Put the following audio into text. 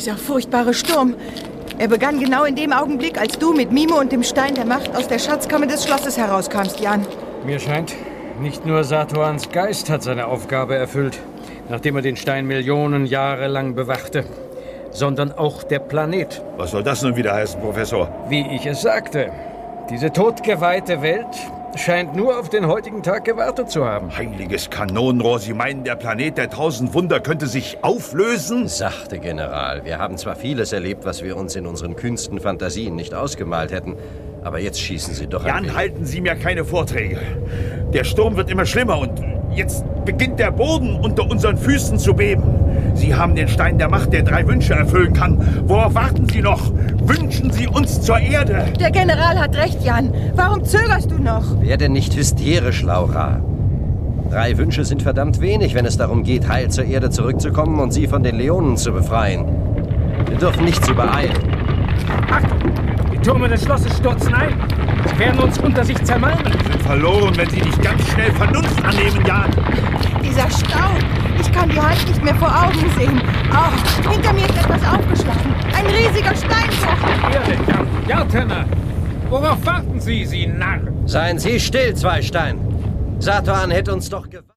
Dieser furchtbare Sturm. Er begann genau in dem Augenblick, als du mit Mimo und dem Stein der Macht aus der Schatzkammer des Schlosses herauskamst, Jan. Mir scheint, nicht nur Satuans Geist hat seine Aufgabe erfüllt, nachdem er den Stein Millionen Jahre lang bewachte, sondern auch der Planet. Was soll das nun wieder heißen, Professor? Wie ich es sagte, diese todgeweihte Welt scheint nur auf den heutigen Tag gewartet zu haben. Heiliges Kanonenrohr, Sie meinen, der Planet der 1000 Wunder könnte sich auflösen? Sachte, General. Wir haben zwar vieles erlebt, was wir uns in unseren kühnsten Fantasien nicht ausgemalt hätten, aber jetzt schießen Sie doch ein Jan, halten Sie mir keine Vorträge. Der Sturm wird immer schlimmer und jetzt beginnt der Boden unter unseren Füßen zu beben. Sie haben den Stein der Macht, der 3 Wünsche erfüllen kann. Worauf warten Sie noch? Wünschen Sie uns zur Erde! Der General hat recht, Jan. Warum zögerst du noch? Werde nicht hysterisch, Laura. 3 Wünsche sind verdammt wenig, wenn es darum geht, heil zur Erde zurückzukommen und sie von den Leonen zu befreien. Wir dürfen nichts übereilen. Achtung! Die Türme des Schlosses stürzen ein. Sie werden uns unter sich zermalmen. Sie sind verloren, wenn Sie nicht ganz schnell Vernunft annehmen, Jan. Dieser Staub. Ich kann die Hand nicht mehr vor Augen sehen. Oh, hinter mir ist etwas aufgeschlagen. Ein riesiger Steinbruch. Erde, Jan. Ja, Tenner. Worauf warten Sie, Sie Narr? Seien Sie still, Zweistein. Satuan hätte uns doch